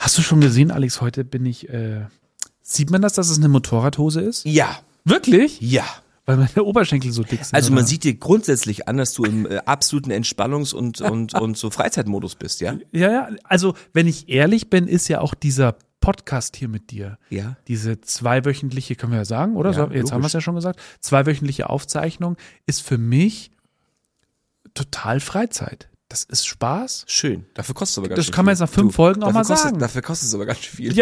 Hast du schon gesehen, Alex, heute bin ich, sieht man das, dass es eine Motorradhose ist? Ja. Wirklich? Ja. Weil meine Oberschenkel so dick sind. Also man oder? sieht dir grundsätzlich an, dass du im absoluten Entspannungs- und so Freizeitmodus bist, ja? Ja, also wenn ich ehrlich bin, ist ja auch dieser Podcast hier mit dir. Ja. Diese zweiwöchentliche, können wir ja sagen, oder? Ja, So, jetzt logisch. haben wir es ja schon gesagt. Zweiwöchentliche Aufzeichnung ist für mich total Freizeit. Das ist Spaß. Schön. Dafür kostet es aber ganz Das schön kann man viel. jetzt nach 5 Folgen auch mal dafür sagen. Dafür kostet es aber ganz schön viel. Ja.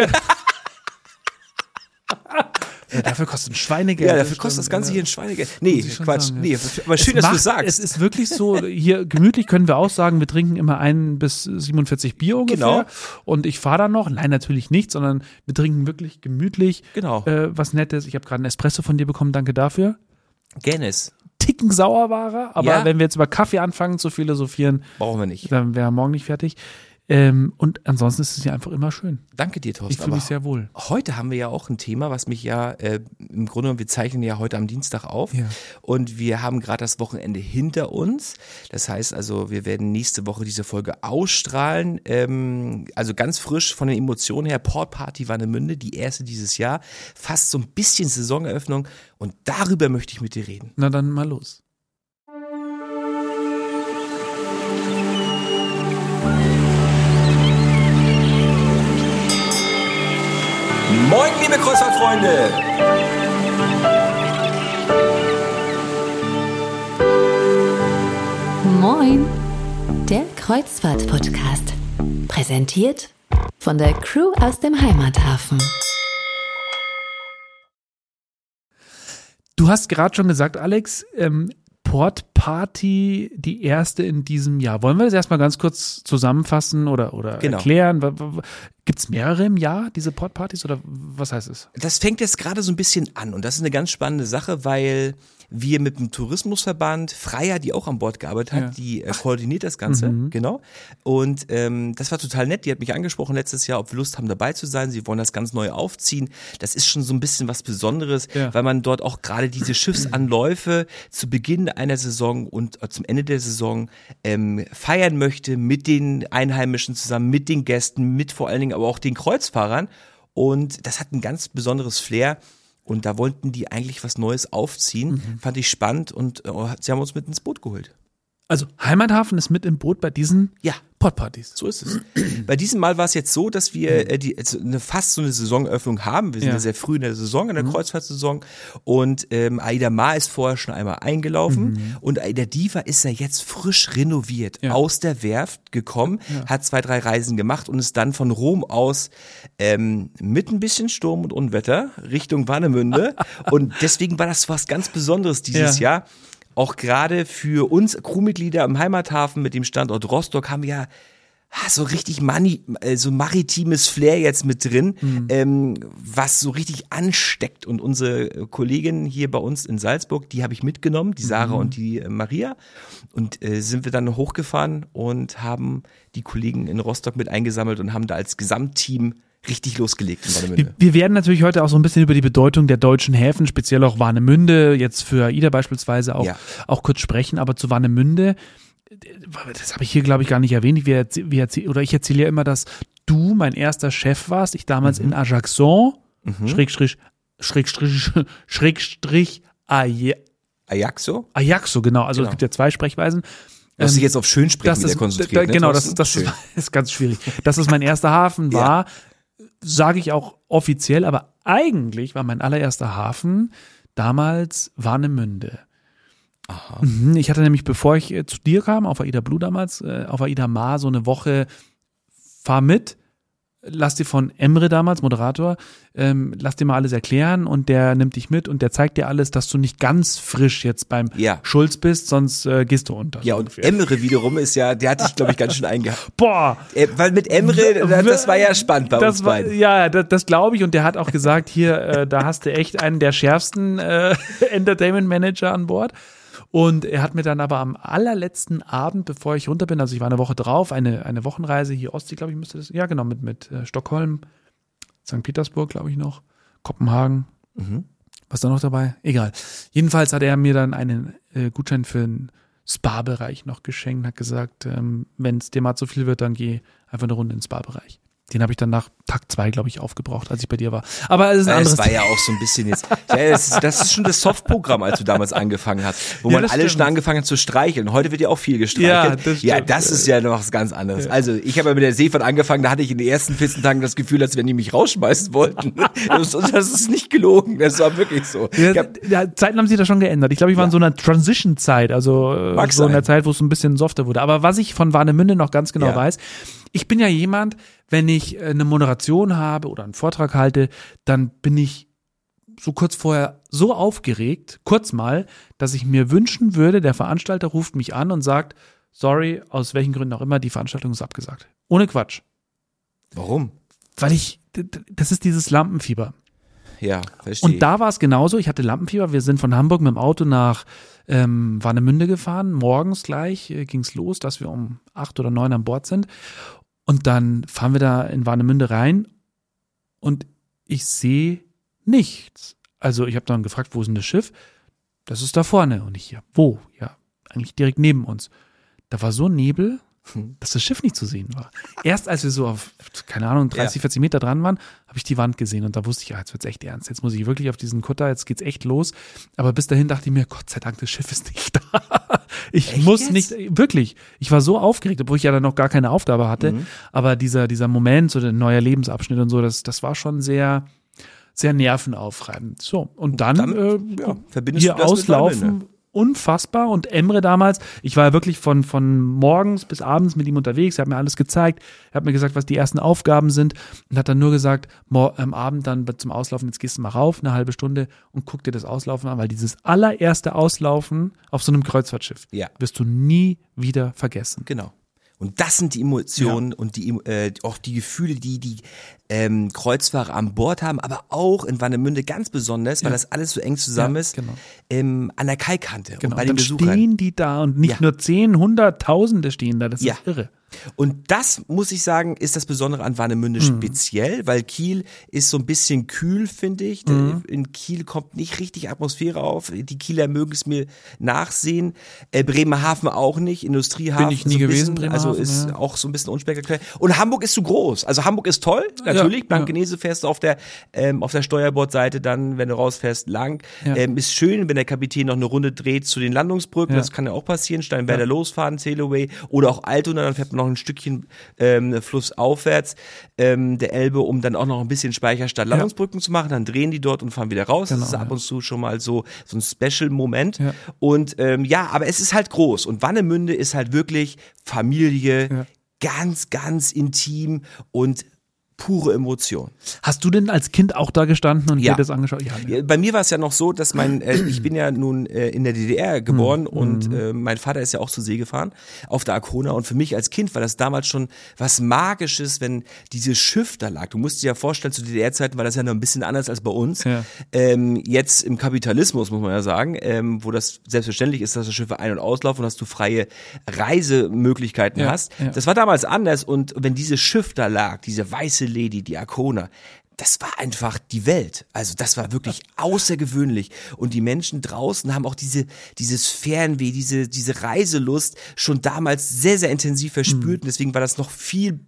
Ja, dafür kostet ein Schweinegeld. Ja, dafür kostet das Ganze hier ein Schweinegeld. Nee, Muss ich schon Quatsch. sagen, Nee, ja. aber schön, dass du es sagst. Es ist wirklich so, hier gemütlich können wir auch sagen, wir trinken immer 1 bis 47 Bier ungefähr. Genau. Und ich fahre dann noch, nein, natürlich nicht, sondern wir trinken wirklich gemütlich Genau. was Nettes. Ich habe gerade einen Espresso von dir bekommen, danke dafür. Guinness. Ticken sauer war er, aber Ja. wenn wir jetzt über Kaffee anfangen zu philosophieren, Brauchen wir nicht. dann wäre morgen nicht fertig. Und ansonsten ist es ja einfach immer schön. Danke dir, Thorsten. Ich fühle mich sehr wohl. Heute haben wir ja auch ein Thema, was mich ja im Grunde genommen, wir zeichnen ja heute am Dienstag auf Ja. und wir haben gerade das Wochenende hinter uns. Das heißt also, wir werden nächste Woche diese Folge ausstrahlen. Also ganz frisch von den Emotionen her, Portparty Warnemünde, die erste dieses Jahr. Fast so ein bisschen Saisoneröffnung und darüber möchte ich mit dir reden. Na dann mal los. Moin, liebe Kreuzfahrtfreunde! Moin, der Kreuzfahrt-Podcast. Präsentiert von der Crew aus dem Heimathafen. Du hast gerade schon gesagt, Alex, Portparty, die erste in diesem Jahr. Wollen wir das erstmal ganz kurz zusammenfassen oder Genau. erklären? Gibt es mehrere im Jahr, diese Portpartys, oder was heißt es? Das fängt jetzt gerade so ein bisschen an und das ist eine ganz spannende Sache, weil wir mit dem Tourismusverband, Freya, die auch an Bord gearbeitet hat, Ja. die koordiniert das Ganze, genau. Und das war total nett, die hat mich angesprochen letztes Jahr, ob wir Lust haben dabei zu sein, sie wollen das ganz neu aufziehen. Das ist schon so ein bisschen was Besonderes, Ja. weil man dort auch gerade diese Schiffsanläufe zu Beginn einer Saison und zum Ende der Saison feiern möchte mit den Einheimischen zusammen, mit den Gästen, mit vor allen Dingen aber auch den Kreuzfahrern. Und das hat ein ganz besonderes Flair. Und da wollten die eigentlich was Neues aufziehen. Fand ich spannend und sie haben uns mit ins Boot geholt. Also Heimathafen ist mit im Boot bei diesen Ja. Portpartys. So ist es. Bei diesem Mal war es jetzt so, dass wir fast so eine Saisonöffnung haben. Wir sind ja sehr früh in der Saison, in der Kreuzfahrtsaison. Und Aida Ma ist vorher schon einmal eingelaufen. Und Aida Diva ist ja jetzt frisch renoviert, aus der Werft gekommen, hat 2, 3 Reisen gemacht und ist dann von Rom aus mit ein bisschen Sturm und Unwetter Richtung Warnemünde. Und deswegen war das was ganz Besonderes dieses Jahr. Auch gerade für uns Crewmitglieder im Heimathafen mit dem Standort Rostock haben wir ja so richtig so maritimes Flair jetzt mit drin, was so richtig ansteckt. Und unsere Kollegin hier bei uns in Salzburg, die habe ich mitgenommen, die Sarah und die Maria. Und sind wir dann hochgefahren und haben die Kollegen in Rostock mit eingesammelt und haben da als Gesamtteam richtig losgelegt in Warnemünde. Wir werden natürlich heute auch so ein bisschen über die Bedeutung der deutschen Häfen, speziell auch Warnemünde, jetzt für AIDA beispielsweise auch kurz sprechen, aber zu Warnemünde, das habe ich hier, glaube ich, gar nicht erwähnt. Ich erzähle ja immer, dass du mein erster Chef warst, ich damals in Ajaccio, Ajaxo? genau, also es gibt ja 2 Sprechweisen. Du hast dich jetzt auf Schönsprechen wieder konzentriert. Ne, genau, Thorsten? das ist ganz schwierig. Dass es mein erster Hafen war, sage ich auch offiziell, aber eigentlich war mein allererster Hafen damals Warnemünde. Aha. Ich hatte nämlich, bevor ich zu dir kam, auf AIDA Blue damals, auf AIDA Ma so eine Woche, fahr mit, lass dir von Emre damals, Moderator, lass dir mal alles erklären und der nimmt dich mit und der zeigt dir alles, dass du nicht ganz frisch jetzt beim Schulz bist, sonst gehst du unter. Ja, und Emre wiederum ist ja, der hatte ich, glaube ich, ganz schön eingehabt. Boah! Weil mit Emre, das war ja spannend bei uns beiden. Ja, das glaube ich und der hat auch gesagt, hier, da hast du echt einen der schärfsten Entertainment Manager an Bord. Und er hat mir dann aber am allerletzten Abend, bevor ich runter bin, also ich war eine Woche drauf, eine Wochenreise hier Ostsee, glaube ich, müsste das, ja genau, mit Stockholm, St. Petersburg, glaube ich noch, Kopenhagen, was da noch dabei? Egal. Jedenfalls hat er mir dann einen Gutschein für den Spa-Bereich noch geschenkt, hat gesagt, wenn es dir mal zu viel wird, dann geh einfach eine Runde in den Spa-Bereich. Den habe ich dann nach Tag 2, glaube ich, aufgebraucht, als ich bei dir war. Aber es ist ein anderes Das war ja auch so ein bisschen jetzt, das ist schon das Softprogramm, als du damals angefangen hast, wo man alle schon angefangen hat zu streicheln. Heute wird ja auch viel gestreichelt. Das ist ja noch was ganz anderes. Ja. Also ich habe ja mit der Seefahrt angefangen, da hatte ich in den ersten 14 Tagen das Gefühl, als wenn die mich rausschmeißen wollten. Das ist nicht gelogen, das war wirklich so. Zeiten haben sich da schon geändert. Ich glaube, ich war in so einer Transition-Zeit, also so in der Zeit, wo es so ein bisschen softer wurde. Aber was ich von Warnemünde noch ganz genau weiß, ich bin ja jemand, wenn ich eine Moderation habe oder einen Vortrag halte, dann bin ich so kurz vorher so aufgeregt, kurz mal, dass ich mir wünschen würde, der Veranstalter ruft mich an und sagt, sorry, aus welchen Gründen auch immer, die Veranstaltung ist abgesagt. Ohne Quatsch. Warum? Weil das ist dieses Lampenfieber. Ja, verstehe. Und da war es genauso, ich hatte Lampenfieber, wir sind von Hamburg mit dem Auto nach Warnemünde gefahren, morgens gleich ging es los, dass wir um 8 oder 9 an Bord sind. Und dann fahren wir da in Warnemünde rein und ich sehe nichts. Also ich habe dann gefragt, wo ist denn das Schiff? Das ist da vorne. Und ich, ja, wo? Ja, eigentlich direkt neben uns. Da war so Nebel, dass das Schiff nicht zu sehen war. Erst als wir so auf, keine Ahnung, 30, 40 Meter dran waren, habe ich die Wand gesehen und da wusste ich, ja, jetzt wird's echt ernst. Jetzt muss ich wirklich auf diesen Kutter, jetzt geht's echt los. Aber bis dahin dachte ich mir, Gott sei Dank, das Schiff ist nicht da. Ich muss nicht, wirklich. Ich war so aufgeregt, obwohl ich ja dann noch gar keine Aufgabe hatte. Aber dieser Moment, so der neue Lebensabschnitt und so, das war schon sehr, sehr nervenaufreibend. So, und dann verbindest hier du das auslaufen. Unfassbar. Und Emre damals, ich war ja wirklich von morgens bis abends mit ihm unterwegs, er hat mir alles gezeigt, er hat mir gesagt, was die ersten Aufgaben sind und hat dann nur gesagt, am Abend dann zum Auslaufen, jetzt gehst du mal rauf, eine halbe Stunde und guck dir das Auslaufen an, weil dieses allererste Auslaufen auf so einem Kreuzfahrtschiff wirst du nie wieder vergessen. Genau. Und das sind die Emotionen und auch die Gefühle, die Kreuzfahrer an Bord haben, aber auch in Warnemünde ganz besonders, weil das alles so eng zusammen ist, an der Kaikante und bei den Besuchern. Stehen die da und nicht nur 10, Hunderttausende stehen da, das ist irre. Und das, muss ich sagen, ist das Besondere an Warnemünde speziell, weil Kiel ist so ein bisschen kühl, finde ich. In Kiel kommt nicht richtig Atmosphäre auf. Die Kieler mögen es mir nachsehen. Bremerhaven auch nicht. Industriehafen. Bin ich nie gewesen, Bremerhaven. Also ist auch so ein bisschen unspektakulär. Und Hamburg ist zu groß. Also Hamburg ist toll, natürlich. Blankenese fährst du auf der Steuerbordseite dann, wenn du rausfährst, lang. Ist schön, wenn der Kapitän noch eine Runde dreht zu den Landungsbrücken. Das kann ja auch passieren. Steinwerder losfahren, Sailaway oder auch Altona, dann fährt man noch ein Stückchen flussaufwärts der Elbe, um dann auch noch ein bisschen Speicherstadt Landungsbrücken zu machen. Dann drehen die dort und fahren wieder raus. Genau, das ist ab und zu schon mal so ein Special-Moment. Ja. Und aber es ist halt groß. Und Warnemünde ist halt wirklich Familie, ganz, ganz intim und pure Emotion. Hast du denn als Kind auch da gestanden und dir das angeschaut? Ja, bei mir war es ja noch so, dass ich bin ja nun in der DDR geboren und mein Vater ist ja auch zur See gefahren auf der Arkona und für mich als Kind war das damals schon was Magisches, wenn dieses Schiff da lag. Du musst dir ja vorstellen, zu DDR-Zeiten war das ja noch ein bisschen anders als bei uns. Ja. Jetzt im Kapitalismus, muss man ja sagen, wo das selbstverständlich ist, dass das Schiffe ein- und auslaufen und dass du freie Reisemöglichkeiten hast. Ja. Das war damals anders und wenn dieses Schiff da lag, diese weiße Lady, die Arkona, das war einfach die Welt. Also das war wirklich außergewöhnlich. Und die Menschen draußen haben auch dieses Fernweh, diese Reiselust schon damals sehr, sehr intensiv verspürt. Und deswegen war das noch viel,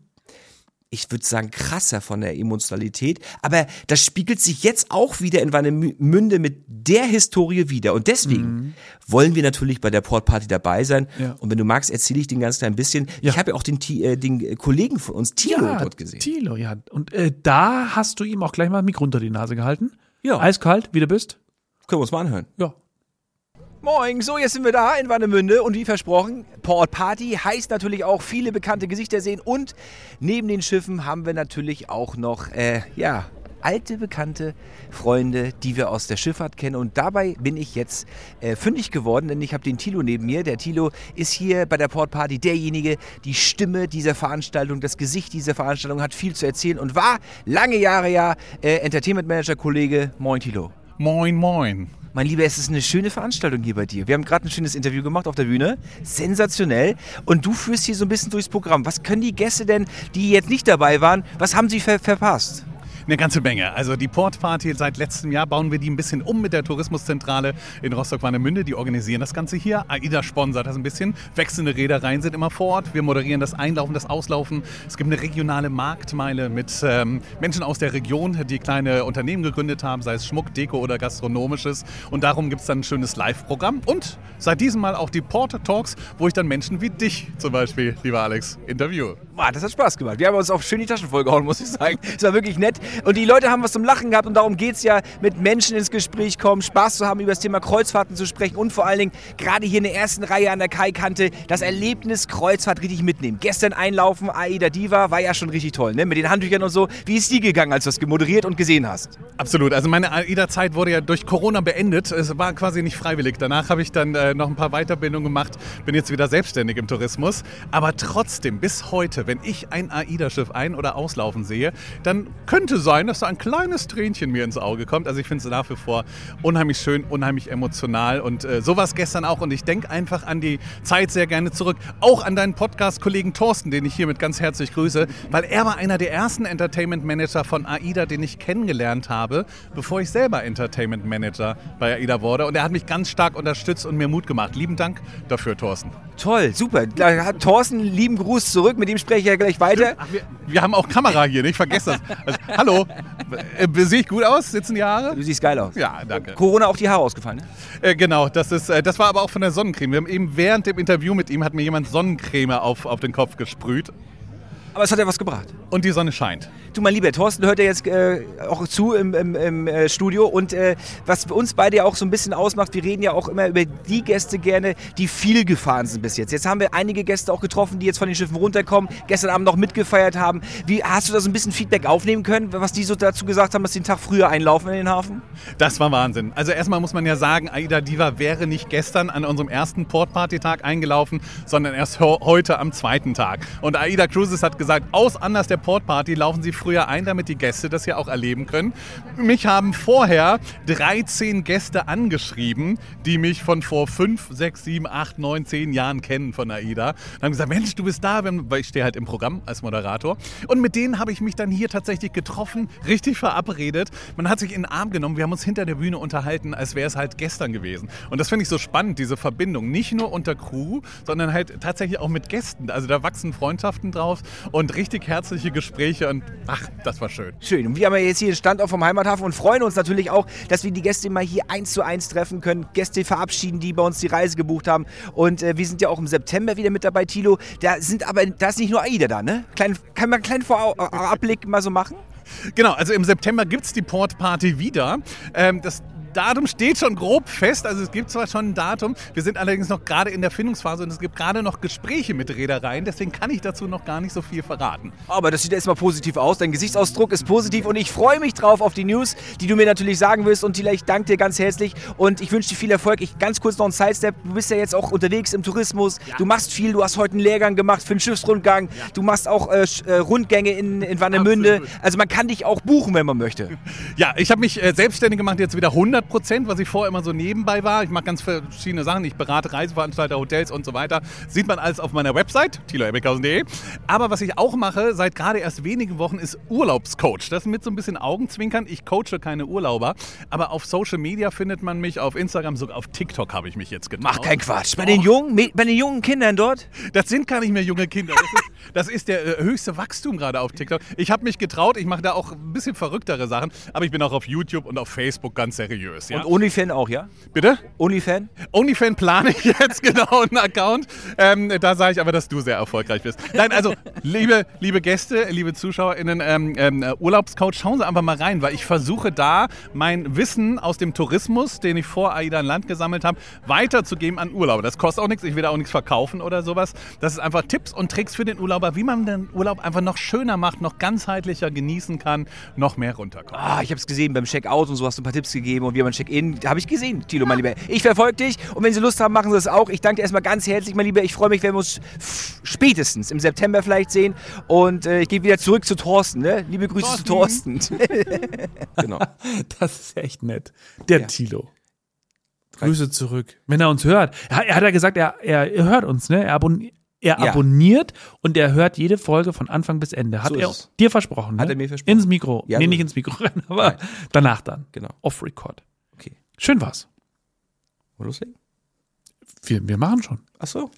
ich würde sagen, krasser von der Emotionalität. Aber das spiegelt sich jetzt auch wieder in Warnemünde mit der Historie wieder. Und deswegen wollen wir natürlich bei der Portparty dabei sein. Ja. Und wenn du magst, erzähle ich den ganz klein bisschen. Ja. Ich habe ja auch den Kollegen von uns, Thilo, dort gesehen. Thilo, ja. Und da hast du ihm auch gleich mal ein Mikro unter die Nase gehalten. Ja. Eiskalt, wie du bist. Können wir uns mal anhören. Ja. Moin, so jetzt sind wir da in Warnemünde und wie versprochen, Port Party heißt natürlich auch viele bekannte Gesichter sehen und neben den Schiffen haben wir natürlich auch noch, alte, bekannte Freunde, die wir aus der Schifffahrt kennen und dabei bin ich jetzt fündig geworden, denn ich habe den Thilo neben mir. Der Thilo ist hier bei der Port Party derjenige, die Stimme dieser Veranstaltung, das Gesicht dieser Veranstaltung, hat viel zu erzählen und war lange Jahre Entertainment Manager Kollege. Moin Thilo. Moin, moin. Mein Lieber, es ist eine schöne Veranstaltung hier bei dir. Wir haben gerade ein schönes Interview gemacht auf der Bühne. Sensationell. Und du führst hier so ein bisschen durchs Programm. Was können die Gäste denn, die jetzt nicht dabei waren, was haben sie verpasst? Eine ganze Menge. Also die Portparty, seit letztem Jahr bauen wir die ein bisschen um mit der Tourismuszentrale in Rostock-Warnemünde. Die organisieren das Ganze hier. AIDA sponsert das ein bisschen. Wechselnde Reedereien sind immer vor Ort. Wir moderieren das Einlaufen, das Auslaufen. Es gibt eine regionale Marktmeile mit Menschen aus der Region, die kleine Unternehmen gegründet haben, sei es Schmuck, Deko oder Gastronomisches. Und darum gibt es dann ein schönes Live-Programm. Und seit diesem Mal auch die Port Talks, wo ich dann Menschen wie dich zum Beispiel, lieber Alex, interviewe. Boah, das hat Spaß gemacht. Wir haben uns auch schön die Taschen vollgehauen, muss ich sagen. Es war wirklich nett. Und die Leute haben was zum Lachen gehabt und darum geht es ja, mit Menschen ins Gespräch kommen, Spaß zu haben, über das Thema Kreuzfahrten zu sprechen und vor allen Dingen gerade hier in der ersten Reihe an der Kaikante das Erlebnis Kreuzfahrt richtig mitnehmen. Gestern einlaufen, AIDA Diva, war ja schon richtig toll, ne? Mit den Handtüchern und so. Wie ist die gegangen, als du das gemoderiert und gesehen hast? Absolut. Also meine AIDA-Zeit wurde ja durch Corona beendet. Es war quasi nicht freiwillig. Danach habe ich dann noch ein paar Weiterbildungen gemacht, bin jetzt wieder selbstständig im Tourismus. Aber trotzdem, bis heute, wenn ich ein AIDA-Schiff ein- oder auslaufen sehe, dann könnte sein, dass da ein kleines Tränchen mir ins Auge kommt. Also ich finde es nach wie vor unheimlich schön, unheimlich emotional und so war es gestern auch. Und ich denke einfach an die Zeit sehr gerne zurück. Auch an deinen Podcast-Kollegen Thorsten, den ich hiermit ganz herzlich grüße, weil er war einer der ersten Entertainment-Manager von AIDA, den ich kennengelernt habe, bevor ich selber Entertainment-Manager bei AIDA wurde. Und er hat mich ganz stark unterstützt und mir Mut gemacht. Lieben Dank dafür, Thorsten. Toll, super. Da hat Thorsten lieben Gruß zurück, mit dem spreche ich ja gleich weiter. Ach, wir haben auch Kamera hier, nicht vergesst das. Also, hallo, sehe ich gut aus? Sitzen die Haare? Du siehst geil aus. Ja, danke. Corona auch die Haare ausgefallen, ne? Genau, das war aber auch von der Sonnencreme. Wir haben eben während dem Interview mit ihm, hat mir jemand Sonnencreme auf den Kopf gesprüht. Aber es hat ja was gebracht. Und die Sonne scheint. Du, mein Lieber, Thorsten hört ja jetzt auch zu im Studio und was uns beide ja auch so ein bisschen ausmacht, wir reden ja auch immer über die Gäste gerne, die viel gefahren sind bis jetzt. Jetzt haben wir einige Gäste auch getroffen, die jetzt von den Schiffen runterkommen, gestern Abend noch mitgefeiert haben. Wie hast du da so ein bisschen Feedback aufnehmen können, was die so dazu gesagt haben, dass sie den Tag früher einlaufen in den Hafen? Das war Wahnsinn. Also erstmal muss man ja sagen, AIDA Diva wäre nicht gestern an unserem ersten Portparty-Tag eingelaufen, sondern erst heute am zweiten Tag. Und AIDA Cruises hat gesagt, aus Anlass der Portparty laufen sie früher ein, damit die Gäste das ja auch erleben können. Mich haben vorher 13 Gäste angeschrieben, die mich von vor 5, 6, 7, 8, 9, 10 Jahren kennen von AIDA. Und haben gesagt, Mensch, du bist da, weil ich stehe halt im Programm als Moderator. Und mit denen habe ich mich dann hier tatsächlich getroffen, richtig verabredet. Man hat sich in den Arm genommen, wir haben uns hinter der Bühne unterhalten, als wäre es halt gestern gewesen. Und das finde ich so spannend, diese Verbindung. Nicht nur unter Crew, sondern halt tatsächlich auch mit Gästen. Also da wachsen Freundschaften draus und richtig herzliche Gespräche und ach, das war schön. Schön. Und wir haben ja jetzt hier den Standort vom Heimathafen und freuen uns natürlich auch, dass wir die Gäste mal hier 1:1 treffen können. Gäste verabschieden, die bei uns die Reise gebucht haben. Und wir sind ja auch im September wieder mit dabei, Thilo. Da ist nicht nur AIDA da, ne? Kann man einen kleinen Vorabblick mal so machen? Genau, also im September gibt es die Portparty wieder. Das Datum steht schon grob fest, also es gibt zwar schon ein Datum, wir sind allerdings noch gerade in der Findungsphase und es gibt gerade noch Gespräche mit Reedereien, deswegen kann ich dazu noch gar nicht so viel verraten. Aber das sieht erstmal positiv aus, dein Gesichtsausdruck ist positiv und ich freue mich drauf auf die News, die du mir natürlich sagen wirst und Tila, ich danke dir ganz herzlich und ich wünsche dir viel Erfolg. Ganz kurz noch ein Sidestep, du bist ja jetzt auch unterwegs im Tourismus, du machst viel, du hast heute einen Lehrgang gemacht für einen Schiffsrundgang, du machst auch Rundgänge in Warnemünde, absolut. Also man kann dich auch buchen, wenn man möchte. Ja, ich habe mich selbstständig gemacht, jetzt wieder 100%, was ich vorher immer so nebenbei war. Ich mache ganz verschiedene Sachen. Ich berate Reiseveranstalter, Hotels und so weiter. Sieht man alles auf meiner Website, thiloebbeckhausen.de. Aber was ich auch mache, seit gerade erst wenigen Wochen, ist Urlaubscoach. Das ist mit so ein bisschen Augenzwinkern. Ich coache keine Urlauber. Aber auf Social Media findet man mich, auf Instagram, sogar auf TikTok habe ich mich jetzt getraut. Mach keinen Quatsch. Bei den jungen Kindern dort? Das sind gar nicht mehr junge Kinder. Das ist der höchste Wachstum gerade auf TikTok. Ich habe mich getraut. Ich mache da auch ein bisschen verrücktere Sachen. Aber ich bin auch auf YouTube und auf Facebook ganz seriös. Ja? Und OnlyFan auch, ja? Bitte? OnlyFan? OnlyFan plane ich jetzt genau einen Account. Da sage ich aber, dass du sehr erfolgreich bist. Nein, also liebe Gäste, liebe ZuschauerInnen, Urlaubscoach, schauen Sie einfach mal rein, weil ich versuche da mein Wissen aus dem Tourismus, den ich vor AIDA an Land gesammelt habe, weiterzugeben an Urlauber. Das kostet auch nichts, ich will da auch nichts verkaufen oder sowas. Das ist einfach Tipps und Tricks für den Urlauber, wie man den Urlaub einfach noch schöner macht, noch ganzheitlicher genießen kann, noch mehr runterkommt. Ich habe es gesehen, beim Checkout und so hast du ein paar Tipps gegeben und wie man Check-in, habe ich gesehen, Thilo, mein Lieber. Ich verfolge dich und wenn Sie Lust haben, machen Sie das auch. Ich danke dir erstmal ganz herzlich, mein Lieber. Ich freue mich, wenn wir uns spätestens im September vielleicht sehen und ich gehe wieder zurück zu Thorsten. Ne? Liebe Grüße zu Thorsten. Genau. Das ist echt nett. Der Thilo. Grüße zurück. Wenn er uns hört. Er hat ja gesagt, er hört uns, ne? er Ja. abonniert und er hört jede Folge von Anfang bis Ende. Hat So ist er es. dir versprochen, ne? Hat er mir versprochen. Ins Mikro. Ja, Nee, so nicht ist ins Mikro rein, aber Nein. danach dann. Genau. Off-Record. Okay. Schön war's. Mal loslegen? Wir machen schon. Ach so.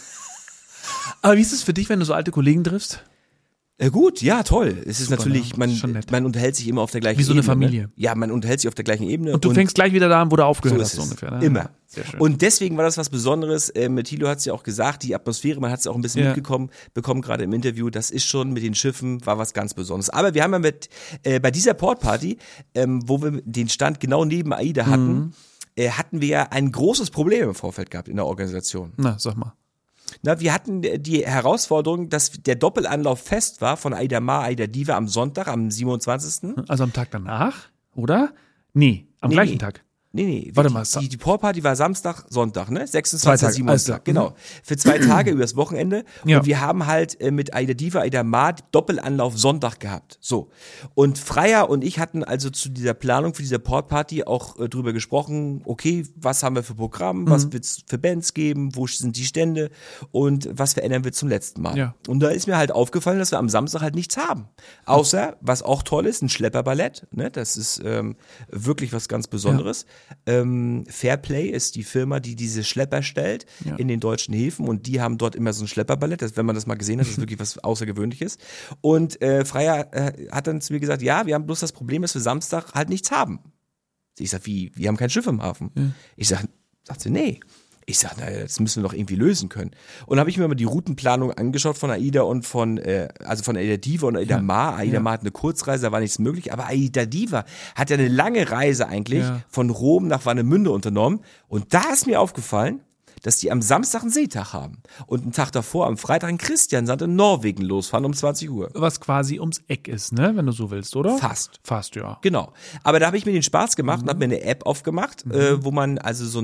Aber wie ist es für dich, wenn du so alte Kollegen triffst? Gut, ja, toll. Es ist Super, natürlich, ne? Ist schon nett. man unterhält sich immer auf der gleichen Wie so eine Ebene. Familie. Ne? Ja, man unterhält sich auf der gleichen Ebene. Und du fängst gleich wieder da an, wo du aufgehört so hast, ist so es. ungefähr. Ne? Immer. Sehr schön. Und deswegen war das was Besonderes. Thilo hat es ja auch gesagt, die Atmosphäre, man hat es auch ein bisschen Ja. bekommen gerade im Interview, das ist schon mit den Schiffen, war was ganz Besonderes. Aber wir haben ja bei dieser Portparty, wo wir den Stand genau neben AIDA hatten, hatten wir ja ein großes Problem im Vorfeld gehabt in der Organisation. Na, sag mal. Na, wir hatten die Herausforderung, dass der Doppelanlauf fest war von AIDA Ma, AIDA Diva am Sonntag, am 27. Also am Tag danach, oder? Nee, am gleichen nee. Tag. Nee, Warte mal, die Portparty war Samstag, Sonntag, ne? 26. 2 Tage, 27. alles klar. Genau. Für 2 Tage übers Wochenende. Ja. Und wir haben halt mit AIDA Diva, AIDA Ma Doppelanlauf Sonntag gehabt. So. Und Freier und ich hatten also zu dieser Planung für diese Portparty auch drüber gesprochen, okay, was haben wir für Programm, was wird's für Bands geben, wo sind die Stände und was verändern wir zum letzten Mal. Ja. Und da ist mir halt aufgefallen, dass wir am Samstag halt nichts haben. Außer, was auch toll ist, ein Schlepperballett, ne? Das ist wirklich was ganz Besonderes. Fairplay ist die Firma, die diese Schlepper stellt in den deutschen Häfen und die haben dort immer so ein Schlepperballett. Wenn man das mal gesehen hat, das ist wirklich was Außergewöhnliches. Und Freier hat dann zu mir gesagt, ja, wir haben bloß das Problem, dass wir Samstag halt nichts haben. Ich sag, wie? Wir haben kein Schiff im Hafen. Ja. Ich sagt sie, nee. Ich sag, naja, das müssen wir doch irgendwie lösen können. Und habe ich mir mal die Routenplanung angeschaut von AIDA und von AIDA Diva und AIDA Ma. AIDA Ma hat eine Kurzreise, da war nichts möglich, aber AIDA Diva hat ja eine lange Reise eigentlich von Rom nach Warnemünde unternommen. Und da ist mir aufgefallen, dass die am Samstag einen Seetag haben und einen Tag davor, am Freitag, in Kristiansand in Norwegen losfahren um 20 Uhr. Was quasi ums Eck ist, ne? Wenn du so willst, oder? Fast. Fast, ja. Genau. Aber da habe ich mir den Spaß gemacht und habe mir eine App aufgemacht, wo man also so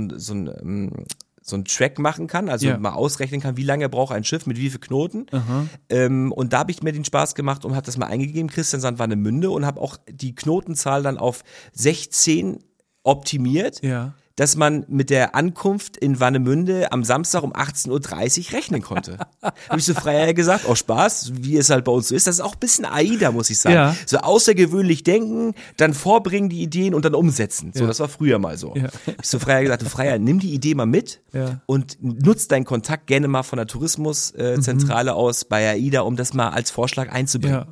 ein Track machen kann, also mal ausrechnen kann, wie lange braucht ein Schiff mit wie viel Knoten. Und da habe ich mir den Spaß gemacht und habe das mal eingegeben, Kristiansand Warnemünde, und habe auch die Knotenzahl dann auf 16 optimiert. Ja. Dass man mit der Ankunft in Warnemünde am Samstag um 18.30 Uhr rechnen konnte. Habe ich so Freier gesagt, auch Spaß, wie es halt bei uns so ist. Das ist auch ein bisschen AIDA, muss ich sagen. Ja. So außergewöhnlich denken, dann vorbringen die Ideen und dann umsetzen. So, das war früher mal so. Ja. Ich so Freier gesagt, du Freier, nimm die Idee mal mit und nutz deinen Kontakt gerne mal von der Tourismuszentrale aus bei AIDA, um das mal als Vorschlag einzubringen.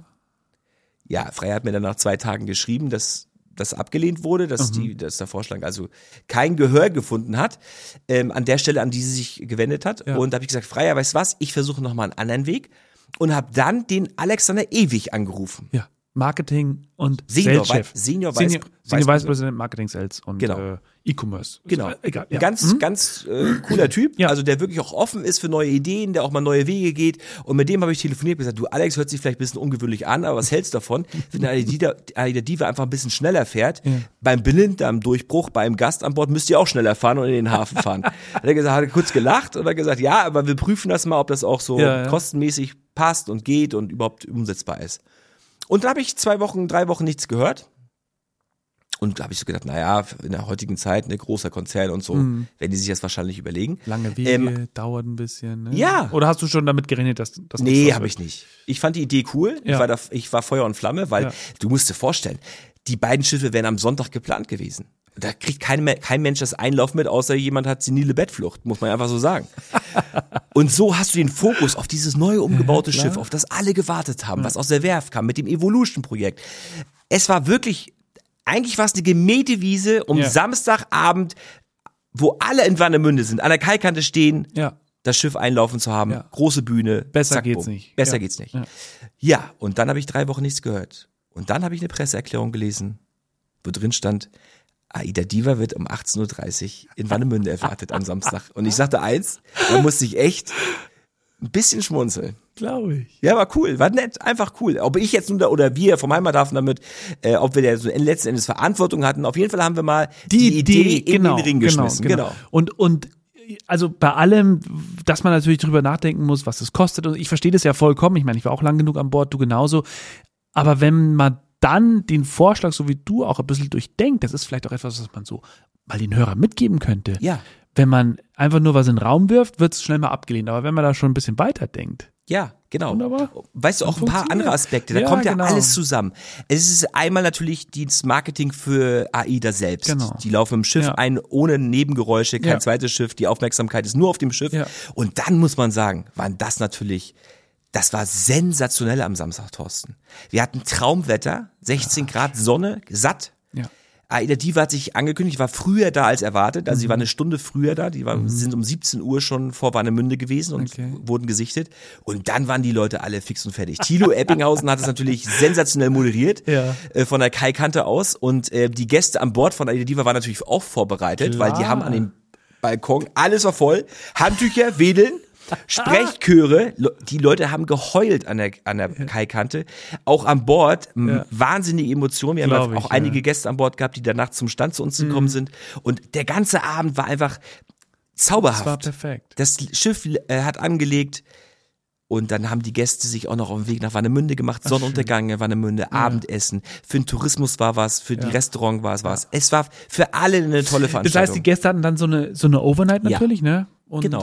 Ja, Freier hat mir dann nach 2 Tagen geschrieben, dass das abgelehnt wurde, dass der Vorschlag also kein Gehör gefunden hat, an der Stelle, an die sie sich gewendet hat. Ja. Und da habe ich gesagt, Freier, weißt du was, ich versuche nochmal einen anderen Weg und habe dann den Alexander Ewig angerufen. Ja. Marketing und Senior Sales-Chef. Senior Vice President Marketing Sales und Genau. E-Commerce. Genau. Egal. Ein ganz cooler Typ, Ja. also der wirklich auch offen ist für neue Ideen, der auch mal neue Wege geht. Und mit dem habe ich telefoniert und gesagt, du Alex, hört sich vielleicht ein bisschen ungewöhnlich an, aber was hältst du davon, wenn der AIDA Diva einfach ein bisschen schneller fährt? Beim Blinddarmdurchbruch, beim Gast an Bord müsst ihr auch schneller fahren und in den Hafen fahren. Hat er kurz gelacht und hat gesagt, ja, aber wir prüfen das mal, ob das auch so kostenmäßig passt und geht und überhaupt umsetzbar ist. Und da habe ich 3 Wochen nichts gehört. Und da habe ich so gedacht, naja, in der heutigen Zeit, ne, großer Konzern und so, werden die sich das wahrscheinlich überlegen. Lange Wege, dauert ein bisschen. Ne? Ja. Oder hast du schon damit gerechnet, dass das Nee, habe ich nicht. Ich fand die Idee cool. Ja. Ich war Feuer und Flamme, weil du musst dir vorstellen, die beiden Schiffe wären am Sonntag geplant gewesen. Da kriegt kein Mensch das Einlauf mit, außer jemand hat senile Bettflucht, muss man einfach so sagen. Und so hast du den Fokus auf dieses neue umgebaute Schiff, auf das alle gewartet haben, was aus der Werft kam, mit dem Evolution-Projekt. Es war wirklich, eigentlich war es eine gemähte Wiese Samstagabend, wo alle in Warnemünde sind, an der Kaikante stehen, das Schiff einlaufen zu haben, große Bühne. Besser zack, geht's bumm. nicht. Besser geht's nicht. Ja, und dann habe ich 3 Wochen nichts gehört. Und dann habe ich eine Presseerklärung gelesen, wo drin stand, AIDA Diva wird um 18.30 Uhr in Warnemünde erwartet am Samstag. Und ich sagte eins, da musste ich echt ein bisschen schmunzeln. Glaube ich. Ja, war cool, war nett, einfach cool. Ob ich jetzt nun oder wir vom Heimathafen damit, ob wir da so letzten Endes Verantwortung hatten, auf jeden Fall haben wir mal die Idee in den Ring geschmissen. Genau. Und also bei allem, dass man natürlich drüber nachdenken muss, was es kostet. Und ich verstehe das ja vollkommen. Ich meine, ich war auch lang genug an Bord, du genauso. Aber wenn man dann den Vorschlag, so wie du auch ein bisschen durchdenkt, das ist vielleicht auch etwas, was man so mal den Hörern mitgeben könnte. Ja. wenn man einfach nur was in den Raum wirft, wird es schnell mal abgelehnt. Aber wenn man da schon ein bisschen weiter denkt. Ja, genau. Wunderbar. Weißt du, auch ein paar andere Aspekte, da kommt ja alles zusammen. Es ist einmal natürlich das Marketing für AIDA selbst. Genau. Die laufen im Schiff ein, ohne Nebengeräusche, kein zweites Schiff, die Aufmerksamkeit ist nur auf dem Schiff. Ja. Und dann muss man sagen, das war sensationell am Samstag, Thorsten. Wir hatten Traumwetter, 16 Grad Sonne, satt. Ja. AIDA Diva hat sich angekündigt, war früher da als erwartet, also sie war eine Stunde früher da, sind um 17 Uhr schon vor Warnemünde gewesen und wurden gesichtet und dann waren die Leute alle fix und fertig. Thilo Eppinghausen hat es natürlich sensationell moderiert, von der Kai-Kante aus und die Gäste an Bord von AIDA Diva waren natürlich auch vorbereitet, weil die haben an dem Balkon, alles war voll, Handtücher, Wedeln, Sprechchöre, die Leute haben geheult an der Kai-Kante, auch an Bord, wahnsinnige Emotionen, wir haben auch einige Gäste an Bord gehabt, die danach zum Stand zu uns gekommen sind und der ganze Abend war einfach zauberhaft. Das war perfekt. Das Schiff hat angelegt und dann haben die Gäste sich auch noch auf den Weg nach Warnemünde gemacht, Sonnenuntergang in Warnemünde, Abendessen, für den Tourismus war was, für die Restaurant war es was. Es war für alle eine tolle Veranstaltung. Das heißt, die Gäste hatten dann so eine Overnight natürlich, ne? Und genau.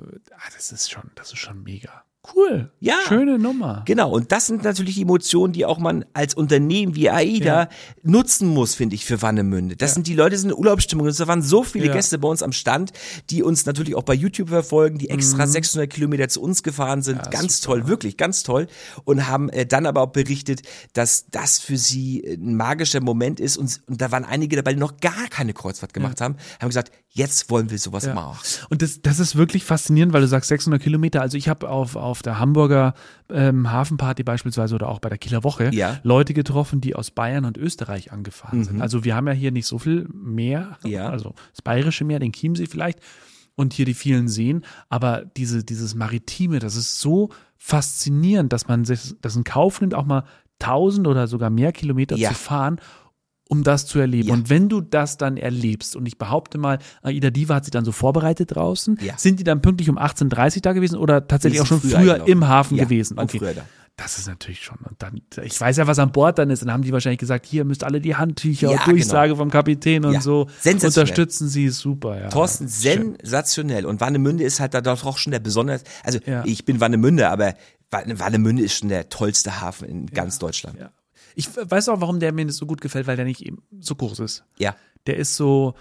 Das ist schon mega. Cool. Ja. Schöne Nummer. Genau. Und das sind natürlich Emotionen, die auch man als Unternehmen wie AIDA nutzen muss, finde ich, für Warnemünde. Das sind die Leute, sind in Urlaubsstimmung. Und da waren so viele Gäste bei uns am Stand, die uns natürlich auch bei YouTube verfolgen, die extra 600 Kilometer zu uns gefahren sind. Ja, ganz super. Toll, wirklich ganz toll. Und haben dann aber auch berichtet, dass das für sie ein magischer Moment ist. Und da waren einige dabei, die noch gar keine Kreuzfahrt gemacht haben gesagt, jetzt wollen wir sowas machen. Und das ist wirklich faszinierend, weil du sagst 600 Kilometer. Also ich habe auf der Hamburger Hafenparty beispielsweise oder auch bei der Kieler Woche Leute getroffen, die aus Bayern und Österreich angefahren sind. Also wir haben ja hier nicht so viel Meer, also das Bayerische Meer, den Chiemsee vielleicht und hier die vielen Seen, aber dieses Maritime, das ist so faszinierend, dass man das in Kauf nimmt, auch mal 1000 oder sogar mehr Kilometer zu fahren, um das zu erleben. Ja. Und wenn du das dann erlebst, und ich behaupte mal, AIDA Diva hat sie dann so vorbereitet draußen, sind die dann pünktlich um 18:30 Uhr da gewesen oder tatsächlich auch schon früher im Hafen gewesen? Okay. Früher da. Das ist natürlich schon. Und dann, ich weiß ja, was an Bord dann ist. Dann haben die wahrscheinlich gesagt, hier müsst alle die Handtücher und Durchsage vom Kapitän und so. Unterstützen sie, ist super. Ja. Thorsten, sensationell. Und Warnemünde ist halt da doch auch schon der besonders, also ich bin Warnemünde, aber Warnemünde ist schon der tollste Hafen in ganz Deutschland. Ja. Ich weiß auch, warum der mir so gut gefällt, weil der nicht eben so groß ist. Ja. Der ist so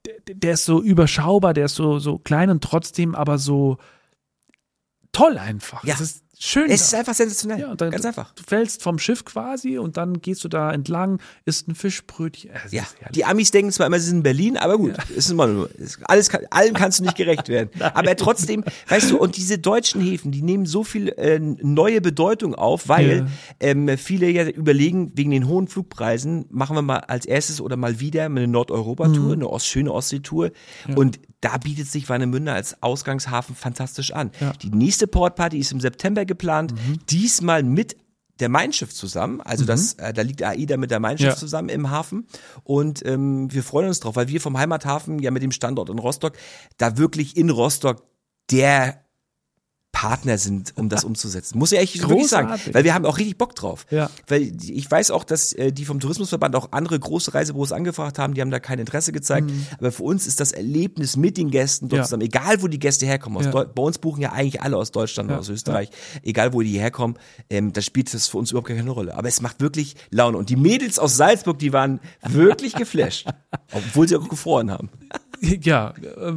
überschaubar, der ist so klein und trotzdem aber so toll einfach. Ja. Das ist schön. Es ist einfach sensationell. Ja, dann, ganz einfach. Du fällst vom Schiff quasi und dann gehst du da entlang, isst ein Fischbrötchen. Die Amis denken zwar immer, sie sind in Berlin, aber gut, ist immer nur, allem kannst du nicht gerecht werden. Aber trotzdem, weißt du, und diese deutschen Häfen, die nehmen so viel neue Bedeutung auf, weil viele ja überlegen, wegen den hohen Flugpreisen, machen wir mal als erstes oder mal wieder eine Nordeuropa-Tour, eine schöne Ostsee-Tour und da bietet sich Warnemünde als Ausgangshafen fantastisch an. Ja. Die nächste Portparty ist im September geplant, diesmal mit der Mein Schiff zusammen, also da liegt AIDA mit der Mein Schiff zusammen im Hafen und wir freuen uns drauf, weil wir vom Heimathafen ja mit dem Standort in Rostock, da wirklich in Rostock der Partner sind, um das umzusetzen. Muss ich echt wirklich sagen, weil wir haben auch richtig Bock drauf. Ja. Weil ich weiß auch, dass die vom Tourismusverband auch andere große Reisebüros angefragt haben, die haben da kein Interesse gezeigt, aber für uns ist das Erlebnis mit den Gästen dort zusammen, egal wo die Gäste herkommen, bei uns buchen ja eigentlich alle aus Deutschland oder aus Österreich, egal wo die herkommen, da spielt das für uns überhaupt keine Rolle, aber es macht wirklich Laune und die Mädels aus Salzburg, die waren wirklich geflasht, obwohl sie auch gefroren haben. Ja,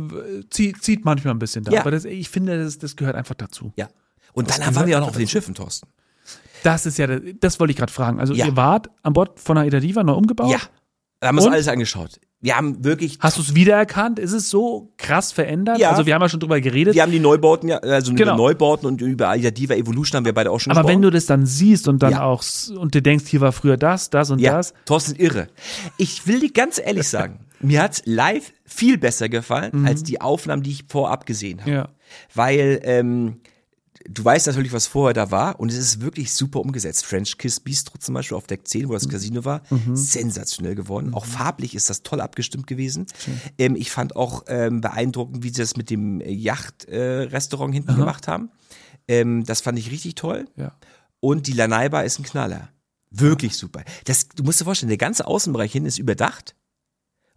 zieht manchmal ein bisschen da, aber ich finde, das gehört einfach dazu. Ja. Und dann waren wir auch noch auf den Schiffen, Thorsten. Das ist das wollte ich gerade fragen. Also ihr wart an Bord von AIDA Diva neu umgebaut? Ja, da haben wir uns alles angeschaut. Wir haben wirklich... Hast du es wiedererkannt? Ist es so krass verändert? Ja. Also wir haben ja schon drüber geredet. Wir haben die Neubauten, über Neubauten und über AIDA Diva Evolution haben wir beide auch schon gesprochen. Aber wenn du das dann siehst und dann auch, und du denkst, hier war früher das und das. Thorsten, irre. Ich will dir ganz ehrlich sagen, mir hat's live viel besser gefallen, als die Aufnahmen, die ich vorab gesehen habe. Ja. Weil, du weißt natürlich, was vorher da war und es ist wirklich super umgesetzt. French Kiss Bistro zum Beispiel auf Deck 10, wo das Casino war, sensationell geworden. Auch farblich ist das toll abgestimmt gewesen. Ich fand auch beeindruckend, wie sie das mit dem Yacht-Restaurant hinten gemacht haben. Das fand ich richtig toll. Ja. Und die Lanai Bar ist ein Knaller. Wirklich super. Du musst dir vorstellen, der ganze Außenbereich hinten ist überdacht.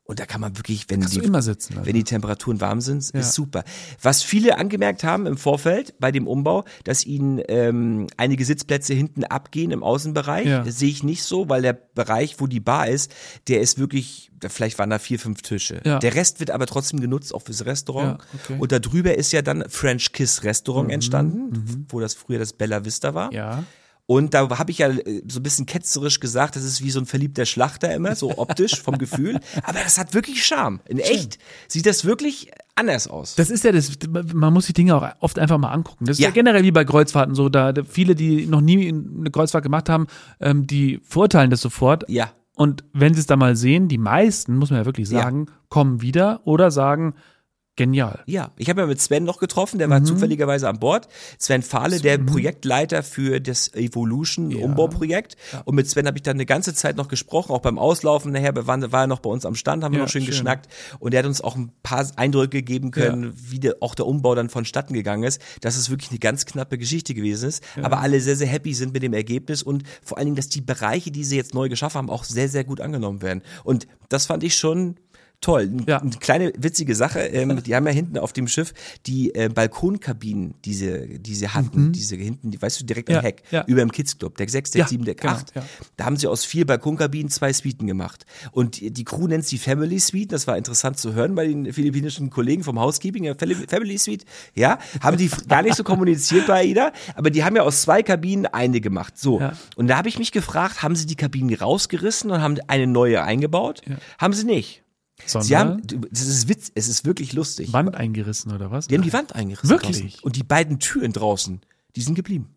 Und da kann man wirklich, wenn Kannst du immer sitzen. Also. wenn die Temperaturen warm sind, ist super. Was viele angemerkt haben im Vorfeld bei dem Umbau, dass ihnen einige Sitzplätze hinten abgehen im Außenbereich. Ja. Das sehe ich nicht so, weil der Bereich, wo die Bar ist, der ist wirklich, vielleicht waren da 4, 5 Tische. Ja. Der Rest wird aber trotzdem genutzt, auch fürs Restaurant. Ja, okay. Und da drüber ist ja dann French Kiss Restaurant entstanden, wo das früher das Bella Vista war. Ja. Und da habe ich ja so ein bisschen ketzerisch gesagt, das ist wie so ein verliebter Schlachter immer, so optisch vom Gefühl. Aber das hat wirklich Charme. In echt sieht das wirklich anders aus. Das ist ja man muss die Dinge auch oft einfach mal angucken. Das ist ja generell wie bei Kreuzfahrten so, da viele, die noch nie eine Kreuzfahrt gemacht haben, die verurteilen das sofort. Ja. Und wenn sie es da mal sehen, die meisten, muss man ja wirklich sagen, kommen wieder oder sagen, genial. Ja, ich habe ja mit Sven noch getroffen, der war zufälligerweise an Bord. Sven Fahle, der Projektleiter für das Evolution-Umbauprojekt. Ja. Und mit Sven habe ich dann eine ganze Zeit noch gesprochen, auch beim Auslaufen nachher war er noch bei uns am Stand, haben wir noch schön geschnackt. Und er hat uns auch ein paar Eindrücke geben können, wie auch der Umbau dann vonstatten gegangen ist, dass es wirklich eine ganz knappe Geschichte gewesen ist. Ja. Aber alle sehr, sehr happy sind mit dem Ergebnis und vor allen Dingen, dass die Bereiche, die sie jetzt neu geschaffen haben, auch sehr, sehr gut angenommen werden. Und das fand ich schon toll. Eine kleine witzige Sache, die haben ja hinten auf dem Schiff die Balkonkabinen, diese hatten, diese hinten, weißt du, direkt am Heck, über dem Kids Club, Deck 6, Deck 7, Deck 8. Ja. Da haben sie aus 4 Balkonkabinen 2 Suiten gemacht. Und die Crew nennt sie Family Suite, das war interessant zu hören bei den philippinischen Kollegen vom Housekeeping, Family Suite, haben die gar nicht so kommuniziert bei AIDA, aber die haben ja aus 2 Kabinen eine gemacht. So. Ja. Und da habe ich mich gefragt, haben sie die Kabinen rausgerissen und haben eine neue eingebaut? Ja. Haben sie nicht. Sondern? Sie haben, das ist Witz, es ist wirklich lustig. Wand eingerissen oder was? Die haben die Wand eingerissen. Wirklich? Draußen. Und die beiden Türen draußen, die sind geblieben.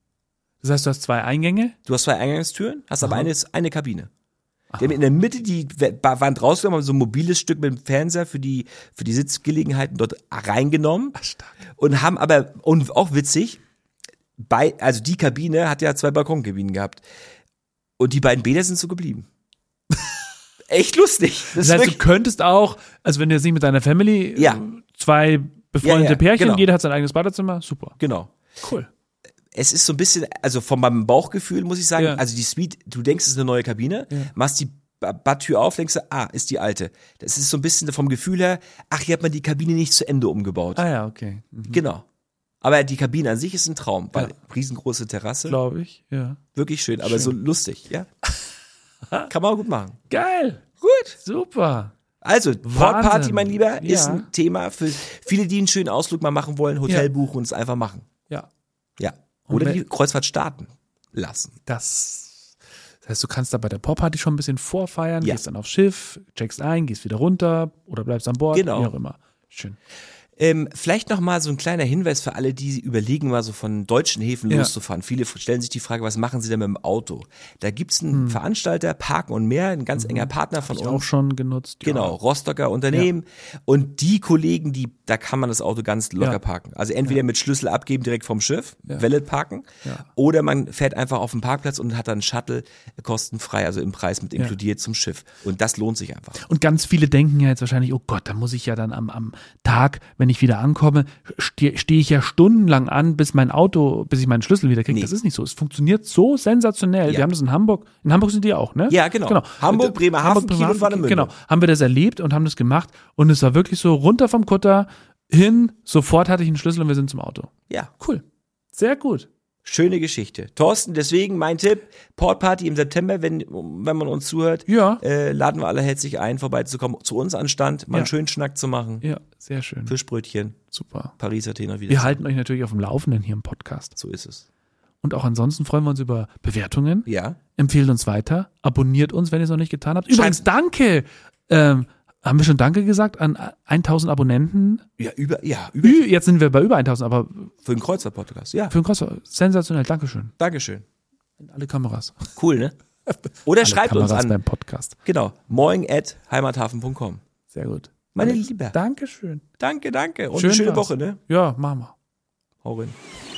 Das heißt, du hast 2 Eingänge? Du hast 2 Eingangstüren, hast aber eine Kabine. Die haben in der Mitte die Wand rausgenommen, haben so ein mobiles Stück mit dem Fernseher für die Sitzgelegenheiten dort reingenommen. Ach, stark. Und haben aber, und auch witzig, also die Kabine hat ja 2 Balkonkabinen gehabt. Und die beiden Bäder sind so geblieben. Echt lustig. Das heißt, du könntest auch, also wenn du jetzt nicht mit deiner Family 2 befreundete Pärchen, genau. Jeder hat sein eigenes Badezimmer, super. Genau. Cool. Es ist so ein bisschen, also von meinem Bauchgefühl muss ich sagen, also die Suite, du denkst, es ist eine neue Kabine, machst die Badtür auf, denkst du, ist die alte. Das ist so ein bisschen vom Gefühl her, hier hat man die Kabine nicht zu Ende umgebaut. Ah ja, okay. Mhm. Genau. Aber die Kabine an sich ist ein Traum, weil riesengroße Terrasse. Glaube ich, ja. Wirklich schön, aber so lustig, ja. Kann man auch gut machen. Geil. Gut. Super. Also, Portparty, mein Lieber, ist ein Thema für viele, die einen schönen Ausflug mal machen wollen, Hotel buchen und es einfach machen. Ja. Ja. Oder die Kreuzfahrt starten lassen. Das heißt, du kannst da bei der Portparty schon ein bisschen vorfeiern, gehst dann aufs Schiff, checkst ein, gehst wieder runter oder bleibst an Bord, wie auch immer. Schön. Vielleicht noch mal so ein kleiner Hinweis für alle, die überlegen, mal so von deutschen Häfen loszufahren. Viele stellen sich die Frage, was machen sie denn mit dem Auto? Da gibt's einen Veranstalter, Parken und mehr, ein ganz enger Partner von uns. Auch schon genutzt. Genau, Rostocker Unternehmen. Ja. Und die Kollegen, da kann man das Auto ganz locker parken. Also entweder mit Schlüssel abgeben direkt vom Schiff, Valet parken, oder man fährt einfach auf den Parkplatz und hat dann Shuttle kostenfrei, also im Preis mit inkludiert zum Schiff. Und das lohnt sich einfach. Und ganz viele denken ja jetzt wahrscheinlich, oh Gott, da muss ich ja dann am Tag, wenn ich wieder ankomme, stehe ich ja stundenlang an, bis ich meinen Schlüssel wieder kriege. Nee. Das ist nicht so. Es funktioniert so sensationell. Wir haben das in Hamburg. In Hamburg sind die auch, ne? Ja, genau. Hamburg, Bremerhaven, Kiel und Warnemünde. Genau. Haben wir das erlebt und haben das gemacht. Und es war wirklich so, runter vom Kutter, hin, sofort hatte ich einen Schlüssel und wir sind zum Auto. Ja. Cool. Sehr gut. Schöne Geschichte. Thorsten, deswegen mein Tipp, Portparty im September, wenn man uns zuhört, laden wir alle herzlich ein, vorbeizukommen, zu uns an Stand, mal einen schönen Schnack zu machen. Ja, sehr schön. Fischbrötchen. Super. Paris, Athen wieder. Wir halten euch natürlich auf dem Laufenden hier im Podcast. So ist es. Und auch ansonsten freuen wir uns über Bewertungen. Ja. Empfehlt uns weiter. Abonniert uns, wenn ihr es noch nicht getan habt. Übrigens, danke. Haben wir schon Danke gesagt an 1000 Abonnenten? Ja, über. Jetzt sind wir bei über 1000, aber. Für den Kreuzfahrt-Podcast, ja. Für den Kreuzfahrt. Sensationell. Dankeschön. Dankeschön. In alle Kameras. Cool, ne? Oder alle schreibt Kameras uns an. Beim Podcast. Genau. moin@heimathafen.com. Sehr gut. Meine Liebe. Dankeschön. Danke. Und schön eine schöne war's. Woche, ne? Ja, machen wir. Hau rein.